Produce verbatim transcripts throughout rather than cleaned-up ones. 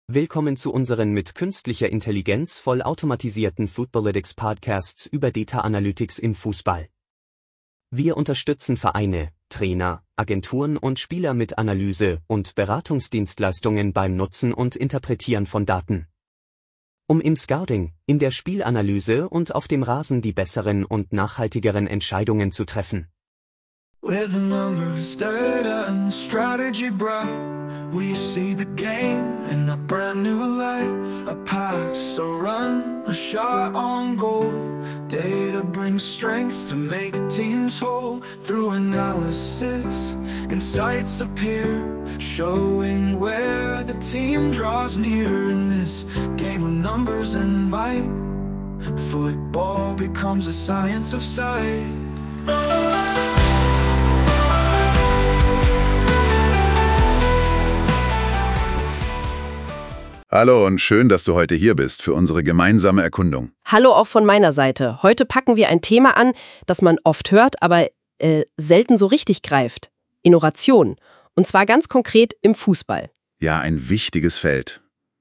Willkommen zu unseren mit künstlicher Intelligenz vollautomatisierten Footballytics Podcasts über Data Analytics im Fußball. Wir unterstützen Vereine, Trainer, Agenturen und Spieler mit Analyse- und Beratungsdienstleistungen beim Nutzen und Interpretieren von Daten. Um im Scouting, in der Spielanalyse und auf dem Rasen die besseren und nachhaltigeren Entscheidungen zu treffen. With the numbers, data and strategy brought, we see the game in a brand new light. A pass, a run, a shot on goal. Data brings strength to make teams whole. Through analysis, insights appear, showing where the team draws near. In this game of numbers and might, football becomes a science of sight. Hallo und schön, dass du heute hier bist für unsere gemeinsame Erkundung. Hallo auch von meiner Seite. Heute packen wir ein Thema an, das man oft hört, aber äh, selten so richtig greift. Innovation. Und zwar ganz konkret im Fußball. Ja, ein wichtiges Feld.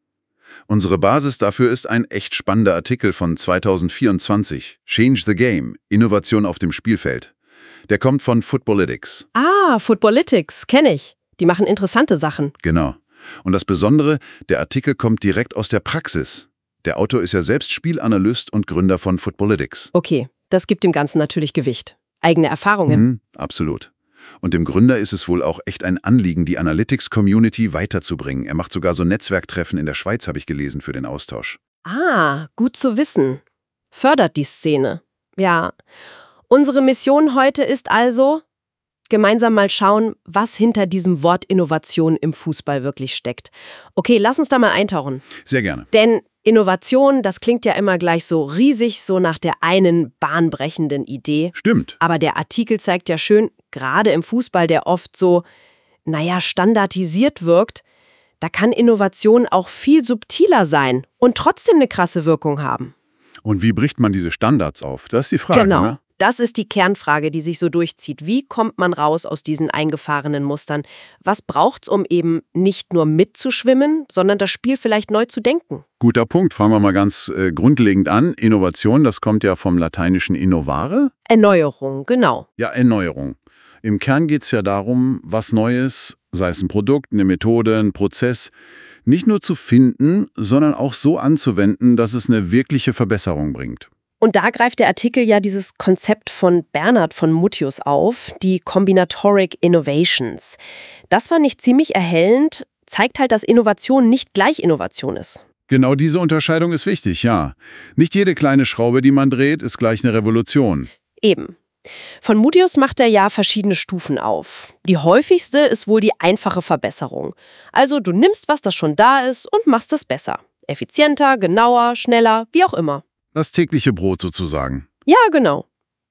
Unsere Basis dafür ist ein echt spannender Artikel von zweitausendvierundzwanzig. Change the Game. Innovation auf dem Spielfeld. Der kommt von Footballytics. Ah, Footballytics, kenne ich. Die machen interessante Sachen. Genau. Und das Besondere, der Artikel kommt direkt aus der Praxis. Der Autor ist ja selbst Spielanalyst und Gründer von Footballytics. Okay, das gibt dem Ganzen natürlich Gewicht. Eigene Erfahrungen. Mhm, absolut. Und dem Gründer ist es wohl auch echt ein Anliegen, die Analytics-Community weiterzubringen. Er macht sogar so Netzwerktreffen in der Schweiz, habe ich gelesen, für den Austausch. Ah, gut zu wissen. Fördert die Szene. Ja. Unsere Mission heute ist also, gemeinsam mal schauen, was hinter diesem Wort Innovation im Fußball wirklich steckt. Okay, lass uns da mal eintauchen. Sehr gerne. Denn Innovation, das klingt ja immer gleich so riesig, so nach der einen bahnbrechenden Idee. Stimmt. Aber der Artikel zeigt ja schön, gerade im Fußball, der oft so, naja, standardisiert wirkt, da kann Innovation auch viel subtiler sein und trotzdem eine krasse Wirkung haben. Und wie bricht man diese Standards auf? Das ist die Frage, Genau. ne? Das ist die Kernfrage, die sich so durchzieht. Wie kommt man raus aus diesen eingefahrenen Mustern? Was braucht's, um eben nicht nur mitzuschwimmen, sondern das Spiel vielleicht neu zu denken? Guter Punkt. Fangen wir mal ganz äh, grundlegend an. Innovation, das kommt ja vom lateinischen innovare. Erneuerung, genau. Ja, Erneuerung. Im Kern geht es ja darum, was Neues, sei es ein Produkt, eine Methode, ein Prozess, nicht nur zu finden, sondern auch so anzuwenden, dass es eine wirkliche Verbesserung bringt. Und da greift der Artikel ja dieses Konzept von Bernhard von Mutius auf, die Combinatoric Innovations. Das war nicht ziemlich erhellend, zeigt halt, dass Innovation nicht gleich Innovation ist. Genau diese Unterscheidung ist wichtig, ja. Nicht jede kleine Schraube, die man dreht, ist gleich eine Revolution. Eben. Von Mutius macht er ja verschiedene Stufen auf. Die häufigste ist wohl die einfache Verbesserung. Also du nimmst, was das schon da ist und machst es besser. Effizienter, genauer, schneller, wie auch immer. Das tägliche Brot sozusagen. Ja, genau.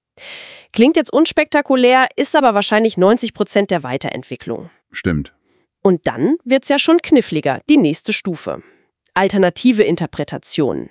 Klingt jetzt unspektakulär, ist aber wahrscheinlich neunzig Prozent der Weiterentwicklung. Stimmt. Und dann wird's ja schon kniffliger, die nächste Stufe. Alternative Interpretationen.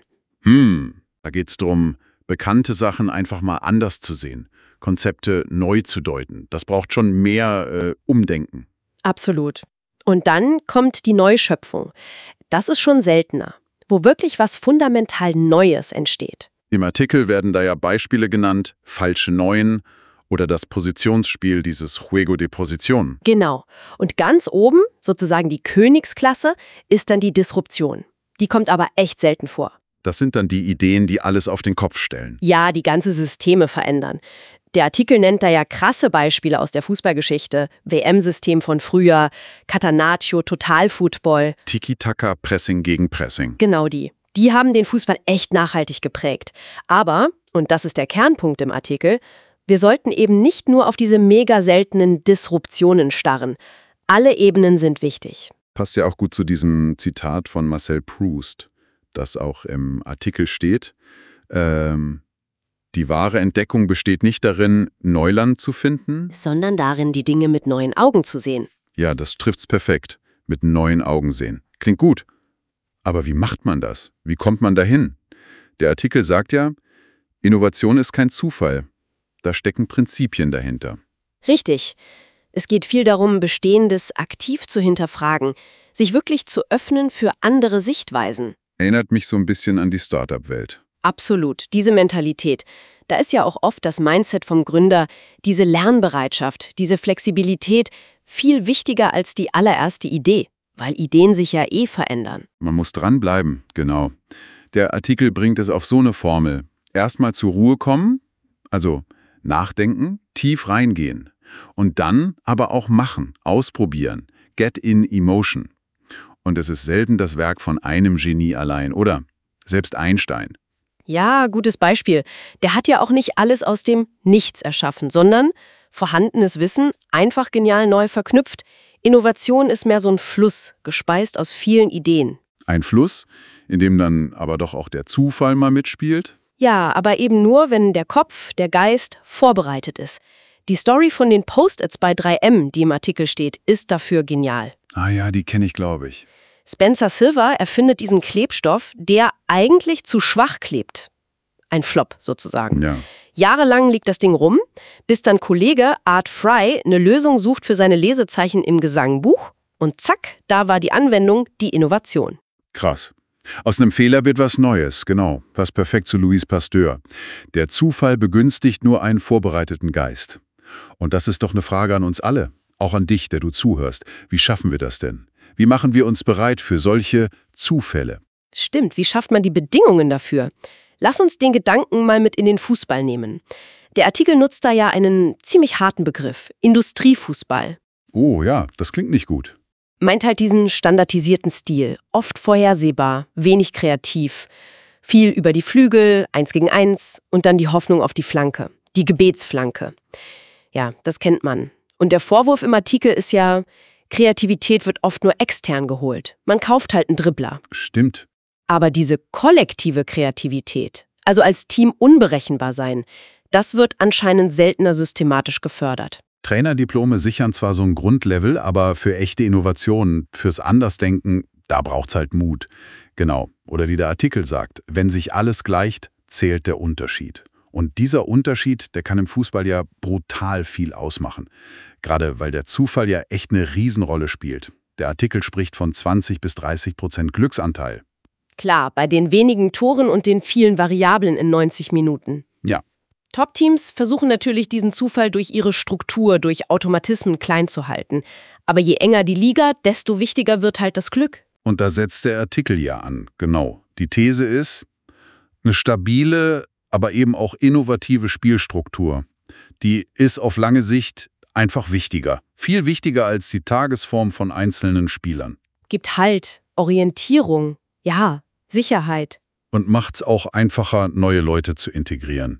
Hm, da geht's drum, bekannte Sachen einfach mal anders zu sehen, Konzepte neu zu deuten. Das braucht schon mehr äh, Umdenken. Absolut. Und dann kommt die Neuschöpfung. Das ist schon seltener, wo wirklich was fundamental Neues entsteht. Im Artikel werden da ja Beispiele genannt, falsche Neuen oder das Positionsspiel, dieses Juego de Position. Genau. Und ganz oben, sozusagen die Königsklasse, ist dann die Disruption. Die kommt aber echt selten vor. Das sind dann die Ideen, die alles auf den Kopf stellen. Ja, die ganze Systeme verändern. Der Artikel nennt da ja krasse Beispiele aus der Fußballgeschichte. W M-System von früher, Catenaccio, Totalfootball. Tiki-Taka, Pressing gegen Pressing. Genau die. Die haben den Fußball echt nachhaltig geprägt. Aber, und das ist der Kernpunkt im Artikel, wir sollten eben nicht nur auf diese mega seltenen Disruptionen starren. Alle Ebenen sind wichtig. Passt ja auch gut zu diesem Zitat von Marcel Proust, das auch im Artikel steht. Ähm, die wahre Entdeckung besteht nicht darin, Neuland zu finden, Sondern darin, die Dinge mit neuen Augen zu sehen. Ja, das trifft's perfekt. Mit neuen Augen sehen. Klingt gut. Aber wie macht man das? Wie kommt man dahin? Der Artikel sagt ja, Innovation ist kein Zufall. Da stecken Prinzipien dahinter. Richtig. Es geht viel darum, Bestehendes aktiv zu hinterfragen, sich wirklich zu öffnen für andere Sichtweisen. Erinnert mich so ein bisschen an die Startup-Welt. Absolut, diese Mentalität. Da ist ja auch oft das Mindset vom Gründer, diese Lernbereitschaft, diese Flexibilität viel wichtiger als die allererste Idee, weil Ideen sich ja eh verändern. Man muss dranbleiben, genau. Der Artikel bringt es auf so eine Formel. Erstmal zur Ruhe kommen, also nachdenken, tief reingehen. Und dann aber auch machen, ausprobieren. Get in emotion. Und es ist selten das Werk von einem Genie allein, oder? Selbst Einstein. Ja, gutes Beispiel. Der hat ja auch nicht alles aus dem Nichts erschaffen, sondern vorhandenes Wissen einfach genial neu verknüpft. Innovation ist mehr so ein Fluss, gespeist aus vielen Ideen. Ein Fluss, in dem dann aber doch auch der Zufall mal mitspielt? Ja, aber eben nur, wenn der Kopf, der Geist vorbereitet ist. Die Story von den Post-its bei drei M, die im Artikel steht, ist dafür genial. Ah ja, die kenne ich, glaube ich. Spencer Silver erfindet diesen Klebstoff, der eigentlich zu schwach klebt. Ein Flop sozusagen. Ja. Jahrelang liegt das Ding rum, bis dann Kollege Art Fry eine Lösung sucht für seine Lesezeichen im Gesangbuch. Und zack, da war die Anwendung, die Innovation. Krass. Aus einem Fehler wird was Neues, genau. Passt perfekt zu Louis Pasteur. Der Zufall begünstigt nur einen vorbereiteten Geist. Und das ist doch eine Frage an uns alle, auch an dich, der du zuhörst. Wie schaffen wir das denn? Wie machen wir uns bereit für solche Zufälle? Stimmt, wie schafft man die Bedingungen dafür? Lass uns den Gedanken mal mit in den Fußball nehmen. Der Artikel nutzt da ja einen ziemlich harten Begriff, Industriefußball. Oh ja, das klingt nicht gut. Meint halt diesen standardisierten Stil, oft vorhersehbar, wenig kreativ, viel über die Flügel, eins gegen eins und dann die Hoffnung auf die Flanke, die Gebetsflanke. Ja, das kennt man. Und der Vorwurf im Artikel ist ja, Kreativität wird oft nur extern geholt. Man kauft halt einen Dribbler. Stimmt. Aber diese kollektive Kreativität, also als Team unberechenbar sein, das wird anscheinend seltener systematisch gefördert. Trainerdiplome sichern zwar so ein Grundlevel, aber für echte Innovationen, fürs Andersdenken, da braucht's halt Mut. Genau. Oder wie der Artikel sagt, wenn sich alles gleicht, zählt der Unterschied. Und dieser Unterschied, der kann im Fußball ja brutal viel ausmachen. Gerade weil der Zufall ja echt eine Riesenrolle spielt. Der Artikel spricht von zwanzig bis dreißig Prozent Glücksanteil. Klar, bei den wenigen Toren und den vielen Variablen in neunzig Minuten. Ja. Top-Teams versuchen natürlich diesen Zufall durch ihre Struktur, durch Automatismen klein zu halten. Aber je enger die Liga, desto wichtiger wird halt das Glück. Und da setzt der Artikel ja an, genau. Die These ist, eine stabile, aber eben auch innovative Spielstruktur, die ist auf lange Sicht einfach wichtiger. Viel wichtiger als die Tagesform von einzelnen Spielern. Gibt Halt, Orientierung, ja, Sicherheit. Und macht's auch einfacher, neue Leute zu integrieren.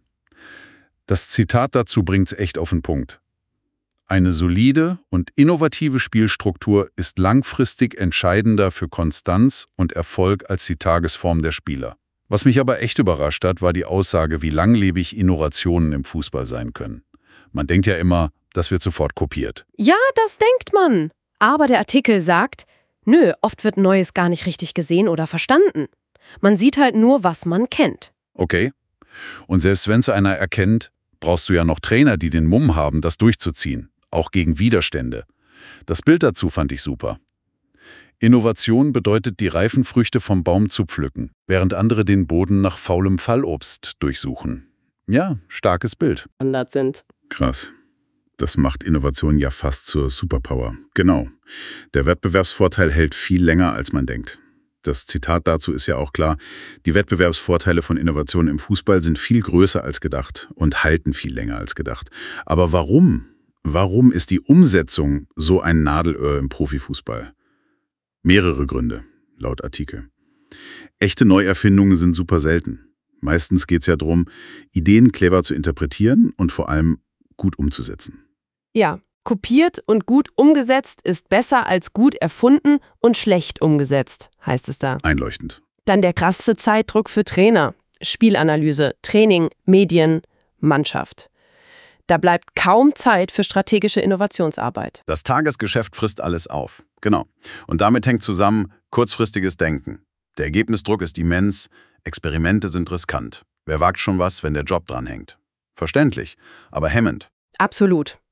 Das Zitat dazu bringt's echt auf den Punkt. Eine solide und innovative Spielstruktur ist langfristig entscheidender für Konstanz und Erfolg als die Tagesform der Spieler. Was mich aber echt überrascht hat, war die Aussage, wie langlebig Innovationen im Fußball sein können. Man denkt ja immer, das wird sofort kopiert. Ja, das denkt man. Aber der Artikel sagt, nö, oft wird Neues gar nicht richtig gesehen oder verstanden. Man sieht halt nur, was man kennt. Okay. Und selbst wenn es einer erkennt, brauchst du ja noch Trainer, die den Mumm haben, das durchzuziehen. Auch gegen Widerstände. Das Bild dazu fand ich super. Innovation bedeutet, die reifen Früchte vom Baum zu pflücken, während andere den Boden nach faulem Fallobst durchsuchen. Ja, starkes Bild. Standard sind. Krass. Das macht Innovation ja fast zur Superpower. Genau. Der Wettbewerbsvorteil hält viel länger, als man denkt. Das Zitat dazu ist ja auch klar, die Wettbewerbsvorteile von Innovation im Fußball sind viel größer als gedacht und halten viel länger als gedacht. Aber warum? Warum ist die Umsetzung so ein Nadelöhr im Profifußball? Mehrere Gründe, laut Artikel. Echte Neuerfindungen sind super selten. Meistens geht es ja darum, Ideen clever zu interpretieren und vor allem gut umzusetzen. Ja, kopiert und gut umgesetzt ist besser als gut erfunden und schlecht umgesetzt, heißt es da. Einleuchtend. Dann der krasse Zeitdruck für Trainer, Spielanalyse, Training, Medien, Mannschaft. Da bleibt kaum Zeit für strategische Innovationsarbeit. Das Tagesgeschäft frisst alles auf. Genau. Und damit hängt zusammen kurzfristiges Denken. Der Ergebnisdruck ist immens, Experimente sind riskant. Wer wagt schon was, wenn der Job dran hängt? Verständlich, aber hemmend. Absolut.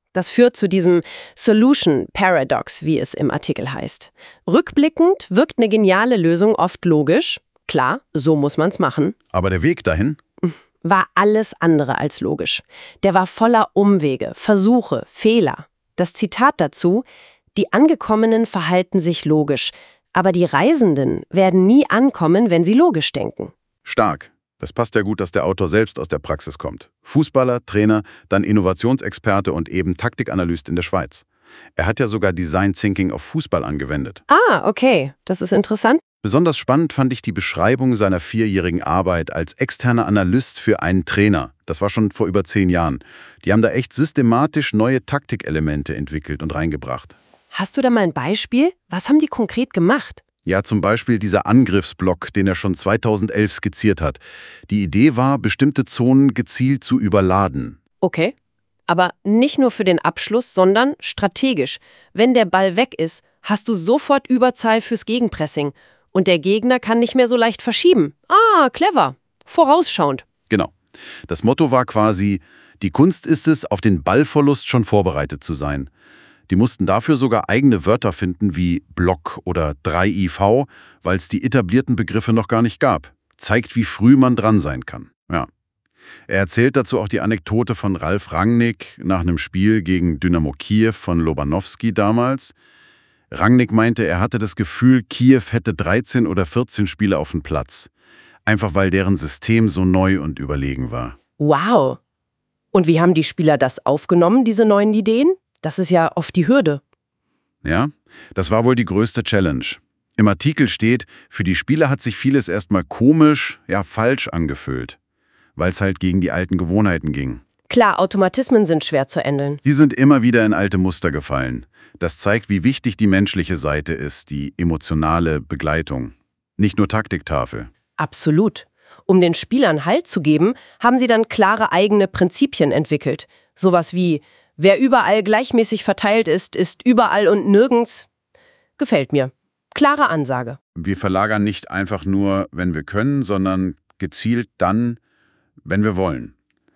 Das führt zu diesem Solution Paradox, wie es im Artikel heißt. Rückblickend wirkt eine geniale Lösung oft logisch. Klar, so muss man's machen. Aber der Weg dahin? War alles andere als logisch. Der war voller Umwege, Versuche, Fehler. Das Zitat dazu: Die Angekommenen verhalten sich logisch, aber die Reisenden werden nie ankommen, wenn sie logisch denken. Stark. Das passt ja gut, dass der Autor selbst aus der Praxis kommt. Fußballer, Trainer, dann Innovationsexperte und eben Taktikanalyst in der Schweiz. Er hat ja sogar Design Thinking auf Fußball angewendet. Ah, okay. Das ist interessant. Besonders spannend fand ich die Beschreibung seiner vierjährigen Arbeit als externer Analyst für einen Trainer. Das war schon vor über zehn Jahren. Die haben da echt systematisch neue Taktikelemente entwickelt und reingebracht. Hast du da mal ein Beispiel? Was haben die konkret gemacht? Ja, zum Beispiel dieser Angriffsblock, den er schon zweitausendelf skizziert hat. Die Idee war, bestimmte Zonen gezielt zu überladen. Okay. Aber nicht nur für den Abschluss, sondern strategisch. Wenn der Ball weg ist, hast du sofort Überzahl fürs Gegenpressing. Und der Gegner kann nicht mehr so leicht verschieben. Ah, clever. Vorausschauend. Genau. Das Motto war quasi: Die Kunst ist es, auf den Ballverlust schon vorbereitet zu sein. Die mussten dafür sogar eigene Wörter finden wie Block oder drei I V, weil es die etablierten Begriffe noch gar nicht gab. Zeigt, wie früh man dran sein kann. Ja. Er erzählt dazu auch die Anekdote von Ralf Rangnick nach einem Spiel gegen Dynamo Kiew von Lobanowski damals. Rangnick meinte, er hatte das Gefühl, Kiew hätte dreizehn oder vierzehn Spieler auf dem Platz. Einfach weil deren System so neu und überlegen war. Wow. Und wie haben die Spieler das aufgenommen, diese neuen Ideen? Das ist ja oft die Hürde. Ja, das war wohl die größte Challenge. Im Artikel steht, für die Spieler hat sich vieles erstmal komisch, ja falsch angefühlt, weil es halt gegen die alten Gewohnheiten ging. Klar, Automatismen sind schwer zu ändern. Die sind immer wieder in alte Muster gefallen. Das zeigt, wie wichtig die menschliche Seite ist, die emotionale Begleitung. Nicht nur Taktiktafel. Absolut. Um den Spielern Halt zu geben, haben sie dann klare eigene Prinzipien entwickelt. Sowas wie: Wer überall gleichmäßig verteilt ist, ist überall und nirgends. Gefällt mir. Klare Ansage. Wir verlagern nicht einfach nur, wenn wir können, sondern gezielt dann, wenn wir wollen.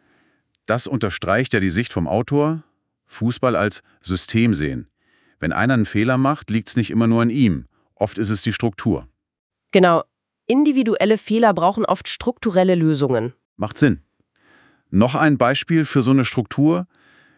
Das unterstreicht ja die Sicht vom Autor: Fußball als System sehen. Wenn einer einen Fehler macht, liegt es nicht immer nur an ihm. Oft ist es die Struktur. Genau. Individuelle Fehler brauchen oft strukturelle Lösungen. Macht Sinn. Noch ein Beispiel für so eine Struktur: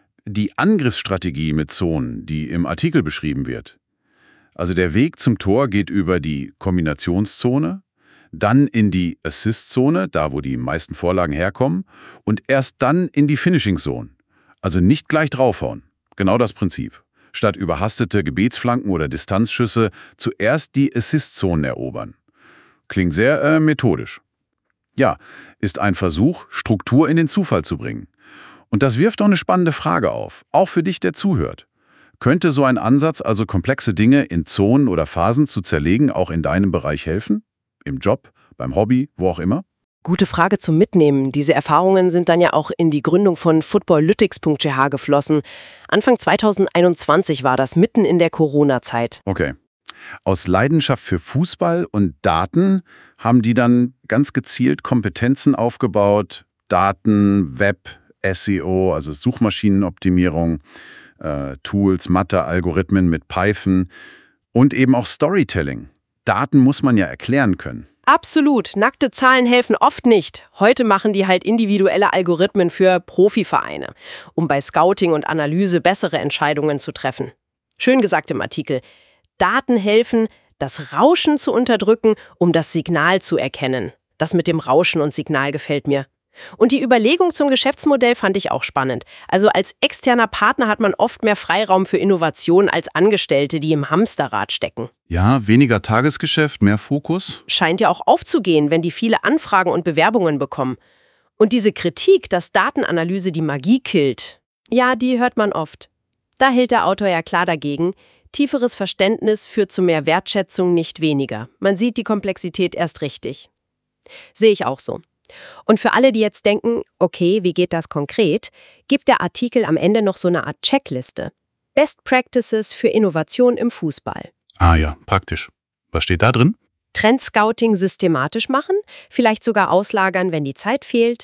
Die Angriffsstrategie mit Zonen, die im Artikel beschrieben wird. Also der Weg zum Tor geht über die Kombinationszone, dann in die Assist-Zone, da wo die meisten Vorlagen herkommen, und erst dann in die Finishing-Zone. Also nicht gleich draufhauen. Genau das Prinzip. Statt überhastete Gebetsflanken oder Distanzschüsse zuerst die Assist-Zonen erobern. Klingt sehr äh, methodisch. Ja, ist ein Versuch, Struktur in den Zufall zu bringen. Und das wirft doch eine spannende Frage auf, auch für dich, der zuhört. Könnte so ein Ansatz, also komplexe Dinge in Zonen oder Phasen zu zerlegen, auch in deinem Bereich helfen? Im Job, beim Hobby, wo auch immer? Gute Frage zum Mitnehmen. Diese Erfahrungen sind dann ja auch in die Gründung von footballytics punkt g h geflossen. Anfang zweitausendeinundzwanzig war das, mitten in der Corona-Zeit. Okay. Aus Leidenschaft für Fußball und Daten haben die dann ganz gezielt Kompetenzen aufgebaut: Daten, Web, S E O, also Suchmaschinenoptimierung, äh, Tools, Mathe, Algorithmen mit Python und eben auch Storytelling. Daten muss man ja erklären können. Absolut. Nackte Zahlen helfen oft nicht. Heute machen die halt individuelle Algorithmen für Profivereine, um bei Scouting und Analyse bessere Entscheidungen zu treffen. Schön gesagt im Artikel: Daten helfen, das Rauschen zu unterdrücken, um das Signal zu erkennen. Das mit dem Rauschen und Signal gefällt mir. Und die Überlegung zum Geschäftsmodell fand ich auch spannend. Also als externer Partner hat man oft mehr Freiraum für Innovation als Angestellte, die im Hamsterrad stecken. Ja, weniger Tagesgeschäft, mehr Fokus. Scheint ja auch aufzugehen, wenn die viele Anfragen und Bewerbungen bekommen. Und diese Kritik, dass Datenanalyse die Magie killt, ja, die hört man oft. Da hält der Autor ja klar dagegen. Tieferes Verständnis führt zu mehr Wertschätzung, nicht weniger. Man sieht die Komplexität erst richtig. Sehe ich auch so. Und für alle, die jetzt denken, okay, wie geht das konkret, gibt der Artikel am Ende noch so eine Art Checkliste. Best Practices für Innovation im Fußball. Ah ja, praktisch. Was steht da drin? Trendscouting systematisch machen, vielleicht sogar auslagern, wenn die Zeit fehlt.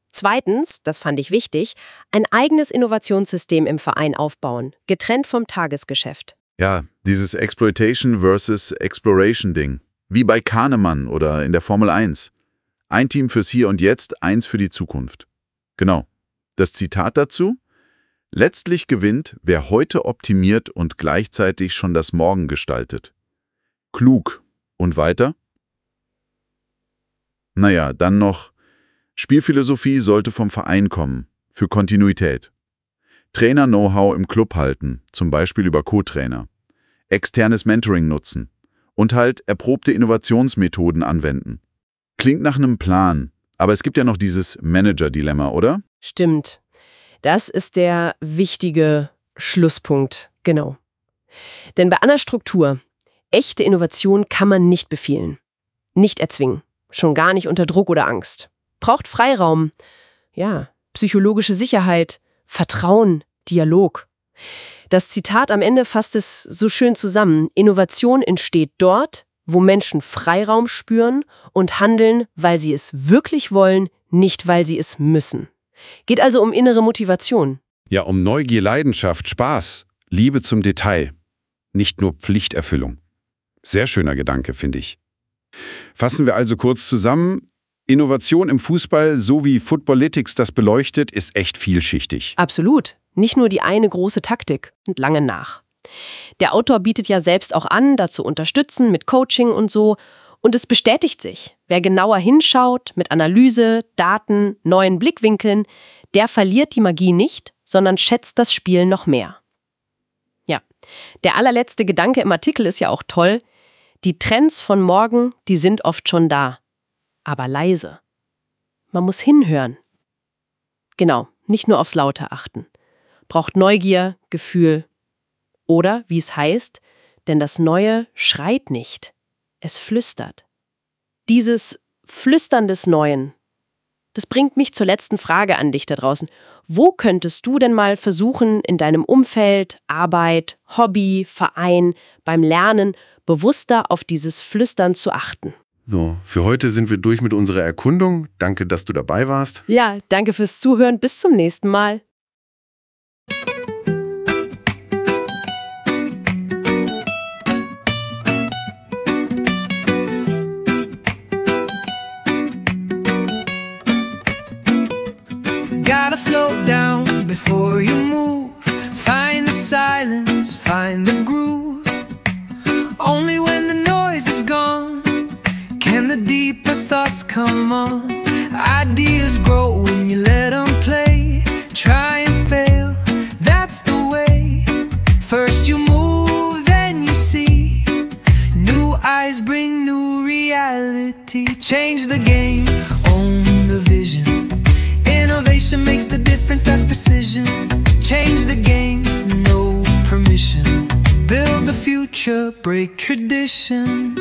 Zweitens, das fand ich wichtig, ein eigenes Innovationssystem im Verein aufbauen, getrennt vom Tagesgeschäft. Ja, dieses Exploitation versus Exploration Ding. Wie bei Kahnemann oder in der Formel eins. Ein Team fürs Hier und Jetzt, eins für die Zukunft. Genau. Das Zitat dazu? Letztlich gewinnt, wer heute optimiert und gleichzeitig schon das Morgen gestaltet. Klug. Und weiter? Naja, dann noch, Spielphilosophie sollte vom Verein kommen, für Kontinuität. Trainer-Know-how im Club halten, zum Beispiel über Co-Trainer. Externes Mentoring nutzen. Und halt erprobte Innovationsmethoden anwenden. Klingt nach einem Plan, aber es gibt ja noch dieses Manager-Dilemma, oder? Stimmt. Das ist der wichtige Schlusspunkt, genau. Denn bei einer Struktur, echte Innovation kann man nicht befehlen. Nicht erzwingen. Schon gar nicht unter Druck oder Angst. Braucht Freiraum. Ja, psychologische Sicherheit, Vertrauen, Dialog. Das Zitat am Ende fasst es so schön zusammen. Innovation entsteht dort, wo Menschen Freiraum spüren und handeln, weil sie es wirklich wollen, nicht weil sie es müssen. Geht also um innere Motivation. Ja, um Neugier, Leidenschaft, Spaß, Liebe zum Detail. Nicht nur Pflichterfüllung. Sehr schöner Gedanke, finde ich. Fassen wir also kurz zusammen. Innovation im Fußball, so wie Footballytics das beleuchtet, ist echt vielschichtig. Absolut. Nicht nur die eine große Taktik und lange nach. Der Autor bietet ja selbst auch an, dazu unterstützen mit Coaching und so. Und es bestätigt sich. Wer genauer hinschaut, mit Analyse, Daten, neuen Blickwinkeln, der verliert die Magie nicht, sondern schätzt das Spiel noch mehr. Ja, der allerletzte Gedanke im Artikel ist ja auch toll. Die Trends von morgen, die sind oft schon da. Aber leise. Man muss hinhören. Genau, nicht nur aufs Laute achten. Braucht Neugier, Gefühl. Oder, wie es heißt, denn das Neue schreit nicht, es flüstert. Dieses Flüstern des Neuen, das bringt mich zur letzten Frage an dich da draußen. Wo könntest du denn mal versuchen, in deinem Umfeld, Arbeit, Hobby, Verein, beim Lernen bewusster auf dieses Flüstern zu achten? So, für heute sind wir durch mit unserer Erkundung. Danke, dass du dabei warst. Ja, danke fürs Zuhören. Bis zum nächsten Mal. Gotta slow down before you move. Find the silence, find the groove. Only when the noise is gone can the deeper thoughts come on. Ideas grow when you let them play. Try and fail, that's the way. First you move, then you see. New eyes bring new reality. Change the game, own the vision. Innovation makes the difference, that's precision. Change the game, no permission. Build the future, break tradition.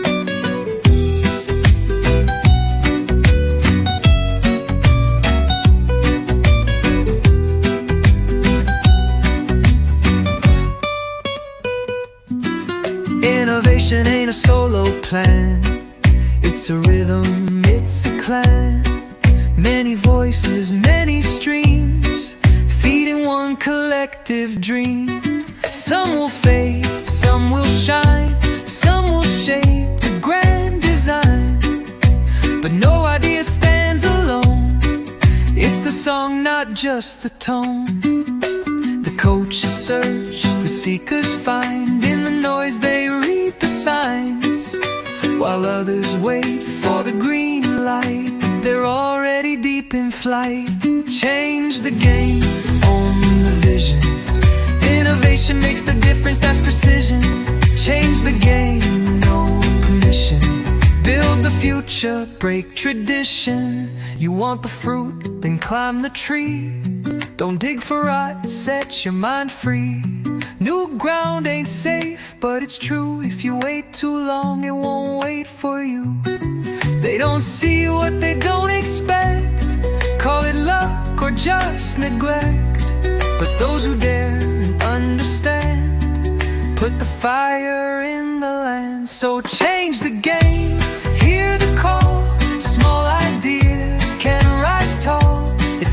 Innovation ain't a solo plan. It's a rhythm, it's a clan. Many voices, many streams, feeding one collective dream. Some will fade, some will shine, some will shape the grand design. But no idea stands alone. It's the song, not just the tone. The coaches search, the seekers find. In the noise they read the signs, while others wait for the green light. They're already deep in flight. Change the game, own the vision. Innovation makes the difference, that's precision. Change the game, no permission. Build the future, break tradition. You want the fruit, then climb the tree. Don't dig for rot, set your mind free. New ground ain't safe, but it's true. If you wait too long, it won't wait for you. They don't see what they don't expect. Call it luck or just neglect. But those who dare and understand put the fire in the land. So change the game, hear the call. Small ideas can rise tall. It's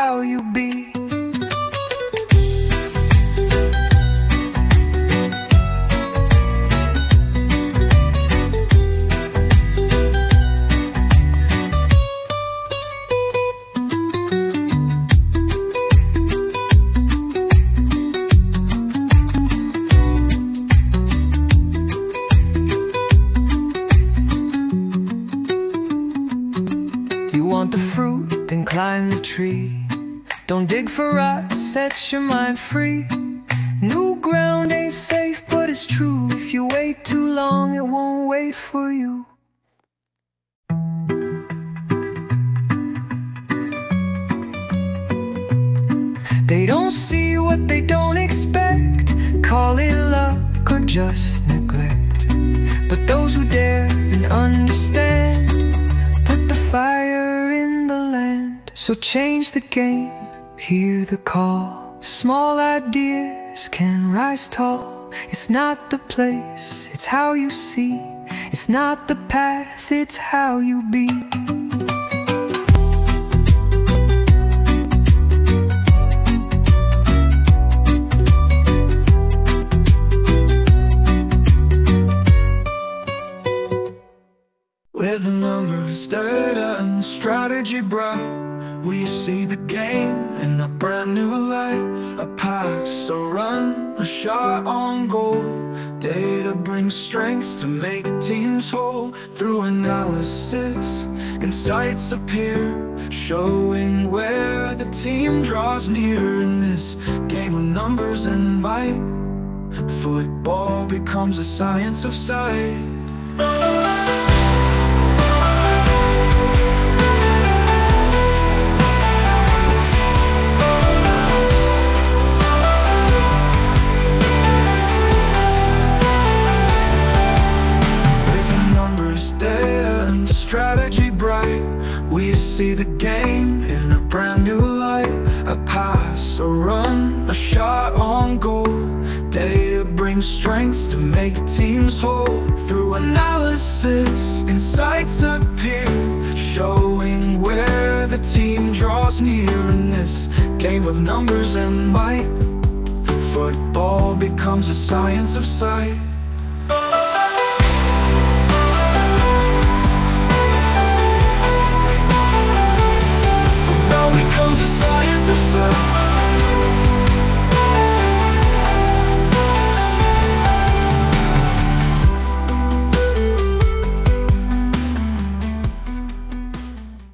how you be. Want the fruit, then climb the tree. Don't dig for rocks, set your mind free. New ground ain't safe, but it's true. If you wait too long, it won't wait for you. They don't see what they don't expect. Call it luck or just neglect. But those who dare and understand put the fire in the land. So change the game, hear the call. Small ideas can rise tall. It's not the place, it's how you see. It's not the path, it's how you be. With the numbers, data and strategy brought, we see the game in a brand new light. A pass, a run, a shot on goal. Data brings strengths to make teams whole. Through analysis, insights appear, showing where the team draws near. In this game of numbers and might, football becomes a science of sight. Strategy bright, we see the game in a brand new light. A pass, a run, a shot on goal. Data brings strengths to make teams whole. Through analysis, insights appear, showing where the team draws near. In this game of numbers and might, football becomes a science of sight.